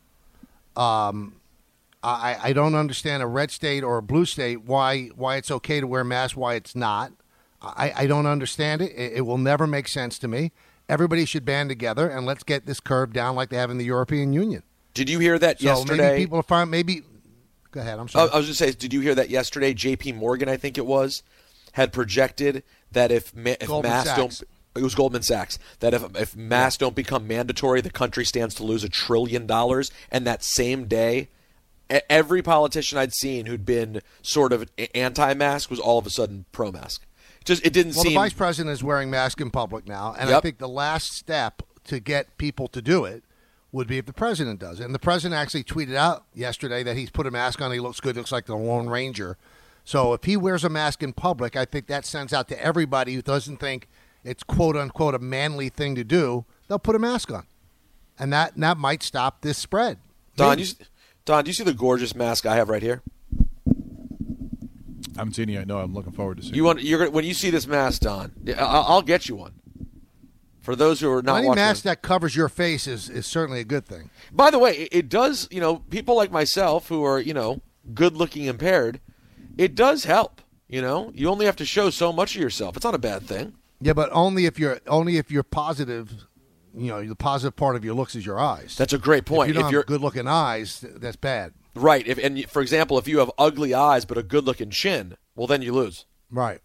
E: I don't understand a red state or a blue state why it's okay to wear masks, why it's not. I don't understand it. It will never make sense to me. Everybody should band together and let's get this curve down like they have in the European Union.
G: Did you hear that yesterday?
E: Maybe people are fine. Maybe. Go ahead. I'm sorry.
G: I was going to say, did you hear that yesterday? J.P. Morgan, I think it was, had projected that if masks don't. It was Goldman Sachs, that if masks don't become mandatory, the country stands to lose $1 trillion. And that same day, every politician I'd seen who'd been sort of anti-mask was all of a sudden pro-mask. It didn't seem.
E: The vice president is wearing masks in public now, and I think the last step to get people to do it would be if the president does. And the president actually tweeted out yesterday that he's put a mask on. He looks good. Looks like the Lone Ranger. So if he wears a mask in public, I think that sends out to everybody who doesn't think it's quote unquote a manly thing to do. They'll put a mask on, and that might stop this spread.
G: Don, do you see the gorgeous mask I have right here?
F: I haven't seen it yet. No, I'm looking forward to seeing
G: it. When you see this mask, Don, I'll get you one. For those who are not
E: watching. Any mask
G: that
E: covers your face is certainly a good thing.
G: By the way, it does, people like myself who are, good-looking impaired, it does help, You only have to show so much of yourself. It's not a bad thing.
E: Yeah, but only if you're positive. The positive part of your looks is your eyes.
G: That's a great point.
E: If you don't have good-looking eyes, that's bad.
G: Right. For example, if you have ugly eyes but a good-looking chin, well, then you lose.
E: Right.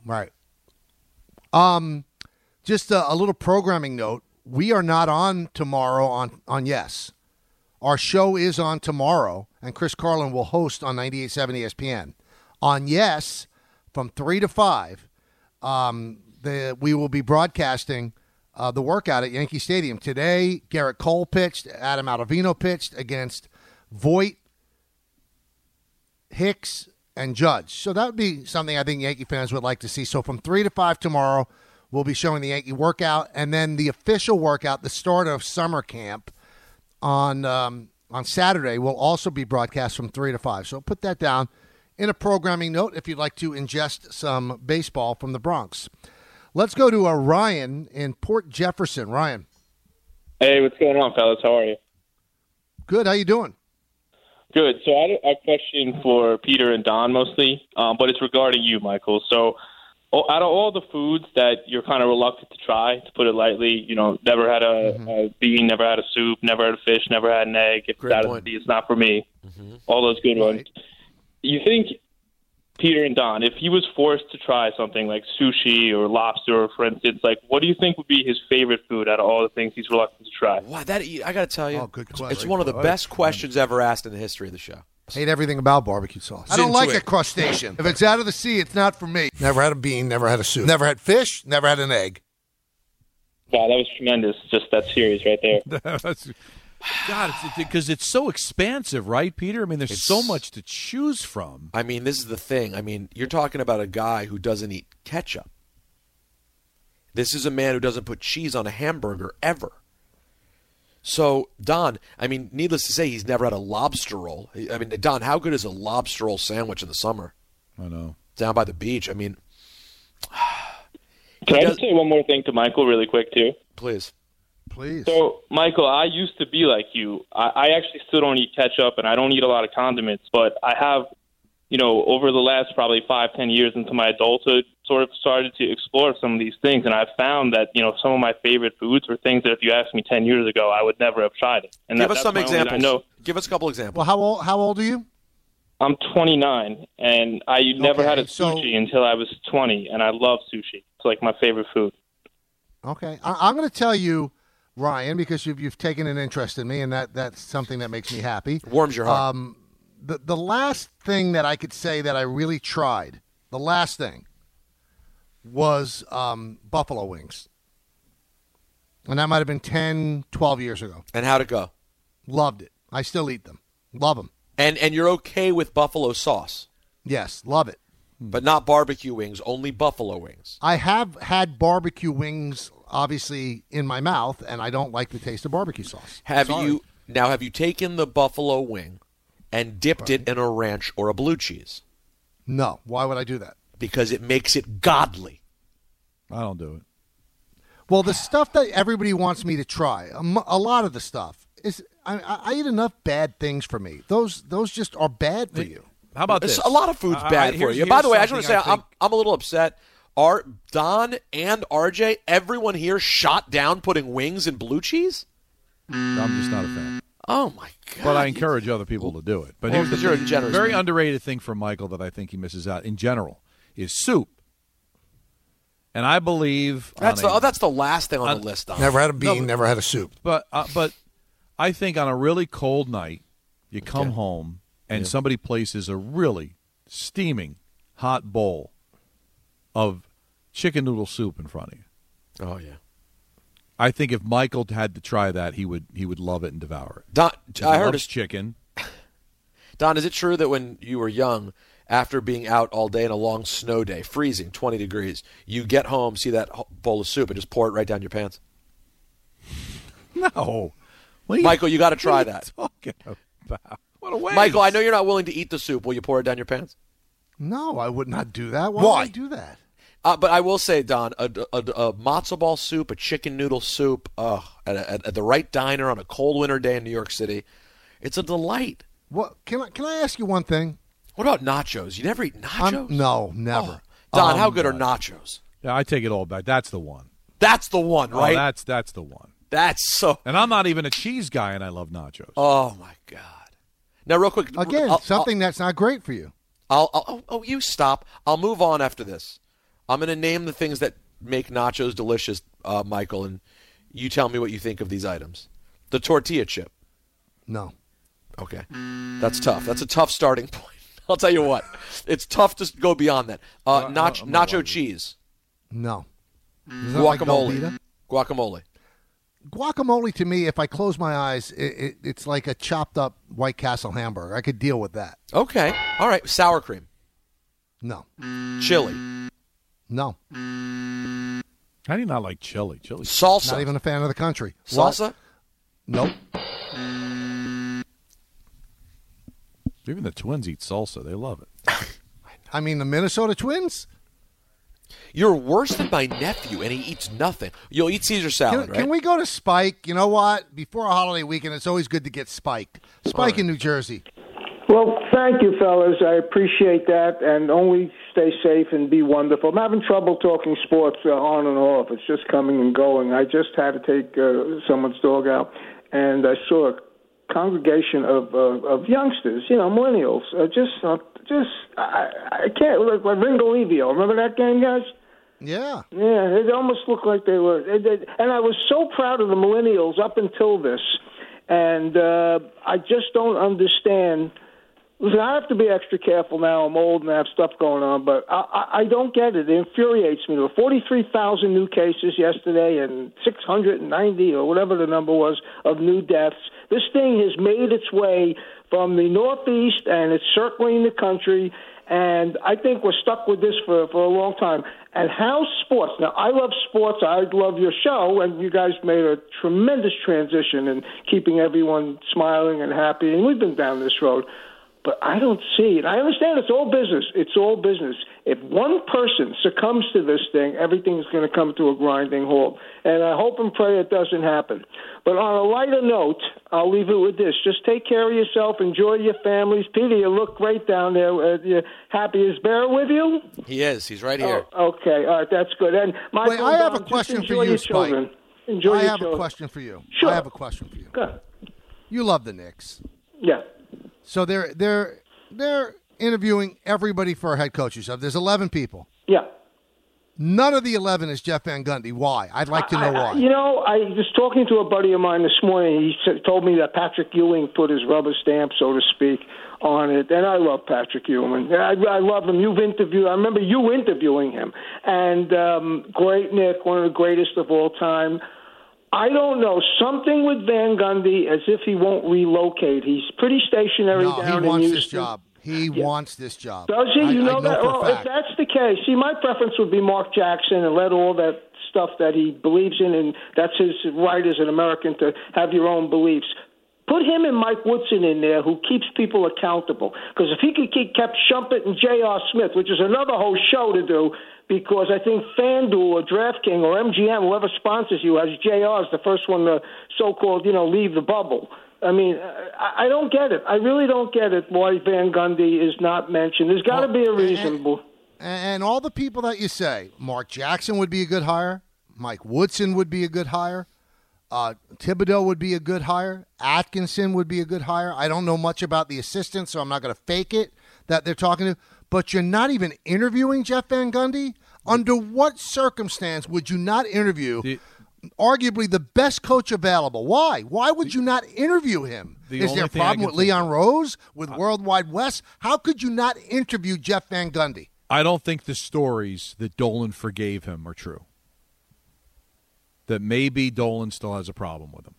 E: Just a little programming note. We are not on tomorrow on Yes. Our show is on tomorrow, and Chris Carlin will host on 98.7 ESPN. On Yes, from 3 to 5, we will be broadcasting the workout at Yankee Stadium. Today, Garrett Cole pitched, Adam Ottavino pitched against Voit, Hicks, and Judge. So that would be something I think Yankee fans would like to see. So from 3 to 5 tomorrow, we'll be showing the Yankee workout, and then the official workout, the start of summer camp on Saturday, will also be broadcast from 3 to 5. So put that down in a programming note if you'd like to ingest some baseball from the Bronx. Let's go to Ryan in Port Jefferson. Ryan.
Q: Hey, what's going on, fellas? How are you?
E: Good. How you doing?
Q: Good. So I had a question for Peter and Don mostly, but it's regarding you, Michael. So out of all the foods that you're kind of reluctant to try, to put it lightly, never had a bean, never had a soup, never had a fish, never had an egg. It's not for me. Mm-hmm. All those good ones. You think, Peter and Don, if he was forced to try something like sushi or lobster, for instance, what do you think would be his favorite food out of all the things he's reluctant to try?
G: Wow, I got to tell you,
E: good question.
G: It's one of the best questions ever asked in the history of the show.
E: Hate everything about barbecue sauce. I don't like a crustacean. If it's out of the sea, it's not for me. Never had a bean, never had a soup. Never had fish, never had an egg.
Q: Wow, that was tremendous. Just that series right there.
F: God, because it's so expansive, right, Peter? I mean, there's so much to choose from.
G: I mean, this is the thing. I mean, you're talking about a guy who doesn't eat ketchup. This is a man who doesn't put cheese on a hamburger ever. So, Don, I mean, needless to say, he's never had a lobster roll. I mean, Don, how good is a lobster roll sandwich in the summer?
F: I know.
G: Down by the beach. I mean,
Q: can I just say one more thing to Michael really quick, too?
G: Please.
Q: So, Michael, I used to be like you. I actually still don't eat ketchup, and I don't eat a lot of condiments, but I have, over the last probably 5-10 years into my adulthood, sort of started to explore some of these things, and I've found that, some of my favorite foods were things that if you asked me 10 years ago, I would never have tried it. And
G: Give us some examples. Give us a couple examples.
E: Well, how old are you?
Q: I'm 29, and I never had a sushi until I was 20, and I love sushi. It's like my favorite food.
E: Okay. I'm going to tell you, Ryan, because you've taken an interest in me, and that's something that makes me happy.
G: Warms your heart.
E: The last thing that I could say that I really tried, the last thing, was buffalo wings. And that might have been 10, 12 years ago.
G: And how'd it go?
E: Loved it. I still eat them. Love them.
G: And you're okay with buffalo sauce?
E: Yes, love it.
G: But not barbecue wings, only buffalo wings.
E: I have had barbecue wings, obviously, in my mouth, and I don't like the taste of barbecue sauce.
G: Have you taken the buffalo wing and dipped it in a ranch or a blue cheese?
E: No. Why would I do that?
G: Because it makes it godly.
F: I don't do it.
E: Well, the stuff that everybody wants me to try, a lot of the stuff, is I eat enough bad things for me. Those just are bad for you.
F: How about this?
G: A lot of food's bad for you. By the way, I just want to say I'm a little upset. Don and RJ, everyone here shot down putting wings in blue cheese?
F: I'm just not a fan.
G: Oh, my God.
F: But I encourage other people to do it. But here's the very underrated thing for Michael that I think he misses out in general is soup. And I believe
G: that's the last thing on the list, Don.
E: Never had a bean, never had a soup.
F: But I think on a really cold night, you come home and somebody places a really steaming hot bowl of chicken noodle soup in front of you.
G: Oh, yeah.
F: I think if Michael had to try that, he would love it and devour it.
G: Don, I heard
F: chicken.
G: Don, is it true that when you were young, after being out all day in a long snow day, freezing, 20 degrees, you get home, see that bowl of soup, and just pour it right down your pants?
F: No.
G: Michael, you got to try that.
F: Talking about? What a waste.
G: Michael, I know you're not willing to eat the soup. Will you pour it down your pants?
E: No, I would not do that. Why would I do that?
G: But I will say, Don, a matzo ball soup, a chicken noodle soup, at the right diner on a cold winter day in New York City, it's a delight.
E: What can I ask you one thing?
G: What about nachos? You never eat nachos?
E: No, never.
G: Don, how good are nachos?
F: Yeah, I take it all back. That's the one.
G: That's the one, right?
F: Oh, that's the one.
G: That's so.
F: And I'm not even a cheese guy, and I love nachos.
G: Oh my God! Now, real quick,
E: again, something that's not great for you.
G: You stop. I'll move on after this. I'm going to name the things that make nachos delicious, Michael, and you tell me what you think of these items. The tortilla chip.
E: No.
G: Okay. That's tough. That's a tough starting point. I'll tell you what. It's tough to go beyond that. Nacho cheese.
E: No.
G: Guacamole. Guacamole.
E: Guacamole, to me, if I close my eyes, it's like a chopped up White Castle hamburger. I could deal with that.
G: Okay. All right. Sour cream.
E: No.
G: Chili.
E: No.
F: How do you not like chili? Chili.
G: Salsa.
E: Not even a fan of the country.
G: Salsa?
E: What? Nope.
F: Even the Twins eat salsa. They love it.
E: I mean, the Minnesota Twins?
G: You're worse than my nephew, and he eats nothing. You'll eat Caesar salad, right?
E: Can we go to Spike? You know what? Before a holiday weekend, it's always good to get Spiked. Spike in New Jersey.
R: Well, thank you, fellas. I appreciate that, and only stay safe and be wonderful. I'm having trouble talking sports on and off. It's just coming and going. I just had to take someone's dog out, and I saw a congregation of youngsters, millennials. I can't. Like Ringo Levio. Remember that game, guys?
E: Yeah.
R: Yeah, it almost looked like they were. And I was so proud of the millennials up until this, and I just don't understand Listen, I have to be extra careful now. I'm old and I have stuff going on, but I don't get it. It infuriates me. There were 43,000 new cases yesterday and 690 or whatever the number was of new deaths. This thing has made its way from the Northeast, and it's circling the country, and I think we're stuck with this for a long time. And how sports, now I love sports, I love your show, and you guys made a tremendous transition in keeping everyone smiling and happy, and we've been down this road. But I don't see it. I understand it's all business. It's all business. If one person succumbs to this thing, everything's going to come to a grinding halt. And I hope and pray it doesn't happen. But on a lighter note, I'll leave it with this. Just take care of yourself. Enjoy your families. Peter, you look great down there. You happy? Is Bear with you?
G: He is. He's right here.
R: Oh, okay. All right. That's good. And Michael,
E: wait, I have a question for you, Spike.
R: Enjoy
E: I
R: your
E: have
R: children.
E: a question for you.
R: Sure.
E: I have a question for you.
R: Good.
E: You love the Knicks.
R: Yeah.
E: So they're interviewing everybody for a head coaching job. There's 11 people.
R: Yeah.
E: None of the 11 is Jeff Van Gundy. Why? I'd like to know why.
R: I was talking to a buddy of mine this morning. He told me that Patrick Ewing put his rubber stamp, so to speak, on it. And I love Patrick Ewing. I love him. I remember you interviewing him. And great Nick, one of the greatest of all time. I don't know. Something with Van Gundy as if he won't relocate. He's pretty stationary down in Houston.
E: He wants this job. He wants this job.
R: Does he? You know that?
E: For a fact.
R: If that's the case, see, my preference would be Mark Jackson and let all that stuff that he believes in, and that's his right as an American to have your own beliefs. Put him and Mike Woodson in there, who keeps people accountable. Because if he could keep Shumpert and J.R. Smith, which is another whole show to do, because I think FanDuel or DraftKings or MGM, whoever sponsors you, has JR as the first one to so-called, leave the bubble. I mean, I don't get it. I really don't get it why Van Gundy is not mentioned. There's got to be a reason.
E: And all the people that you say, Mark Jackson would be a good hire. Mike Woodson would be a good hire. Thibodeau would be a good hire. Atkinson would be a good hire. I don't know much about the assistants, so I'm not going to fake it that they're talking to. But you're not even interviewing Jeff Van Gundy? Under what circumstance would you not interview arguably the best coach available? Why? Why would you not interview him? Is there a problem with Leon Rose, with Worldwide West? How could you not interview Jeff Van Gundy?
F: I don't think the stories that Dolan forgave him are true. That maybe Dolan still has a problem with him.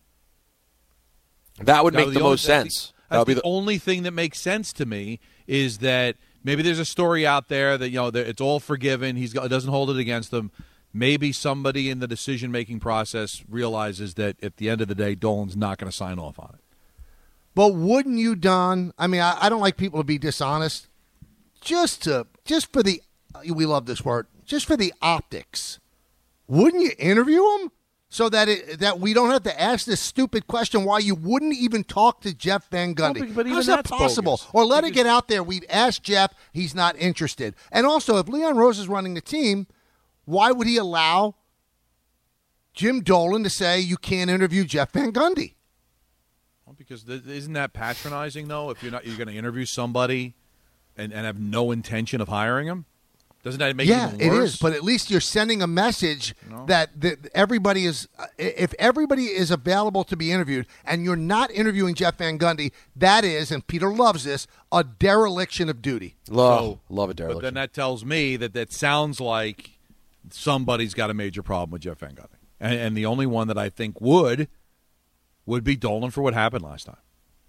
G: That would make the most sense.
F: That would be the only thing that makes sense to me is that maybe there's a story out there that that it's all forgiven. He doesn't hold it against them. Maybe somebody in the decision-making process realizes that at the end of the day, Dolan's not going to sign off on it.
E: But wouldn't you, Don? I mean, I don't like people to be dishonest. Just for the, we love this word, just for the optics. Wouldn't you interview him? So that we don't have to ask this stupid question why you wouldn't even talk to Jeff Van Gundy.
F: No, but even
E: how's that
F: that's
E: possible?
F: bogus.
E: Or let it get out there. We've asked Jeff. He's not interested. And also, if Leon Rose is running the team, why would he allow Jim Dolan to say you can't interview Jeff Van Gundy?
F: Well, because isn't that patronizing, though, if you're going to interview somebody and have no intention of hiring him? Doesn't that make it even worse?
E: Yeah, it is. But at least you're sending a message that everybody is – if everybody is available to be interviewed and you're not interviewing Jeff Van Gundy, that is, and Peter loves this, a dereliction of duty.
G: Love a dereliction.
F: But then that tells me that sounds like somebody's got a major problem with Jeff Van Gundy. And the only one that I think would be Dolan for what happened last time.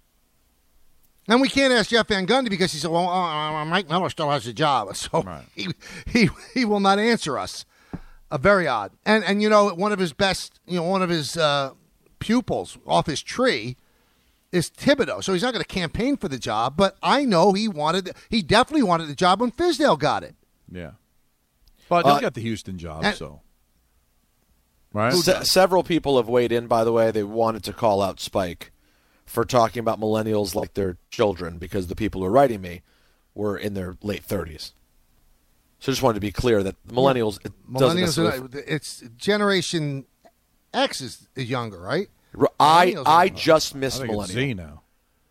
E: And we can't ask Jeff Van Gundy because he said, well, Mike Miller still has a job. So he will not answer us. Very odd. And one of his best, one of his pupils off his tree is Thibodeau. So he's not going to campaign for the job. But I know he definitely wanted the job when Fizdale got it.
F: Yeah. But he got the Houston job, right?
G: Several people have weighed in, by the way. They wanted to call out Spike for talking about millennials like they're children because the people who are writing me were in their late 30s. So I just wanted to be clear that millennials,
E: it's Generation X is younger, right?
G: I just missed
F: I think
G: millennial.
F: It's Z now.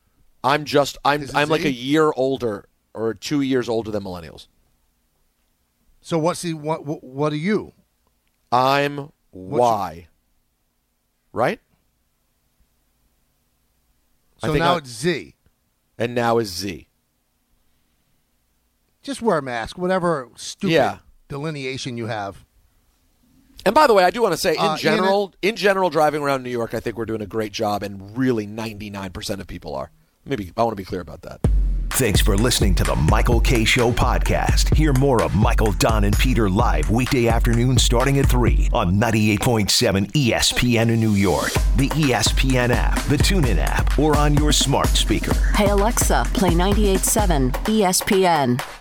G: I'm like a year older or 2 years older than millennials.
E: So what are you?
G: I'm Y. Right?
E: So now it's Z.
G: And now is Z.
E: just wear a mask, whatever stupid delineation you have.
G: And by the way, I do want to say, in general, driving around New York, I think we're doing a great job, and really 99% of people are. Maybe I want to be clear about that.
A: Thanks for listening to the Michael Kay Show podcast. Hear more of Michael, Don, and Peter live weekday afternoons starting at 3 on 98.7 ESPN in New York, the ESPN app, the TuneIn app, or on your smart speaker.
B: Hey, Alexa, play 98.7 ESPN.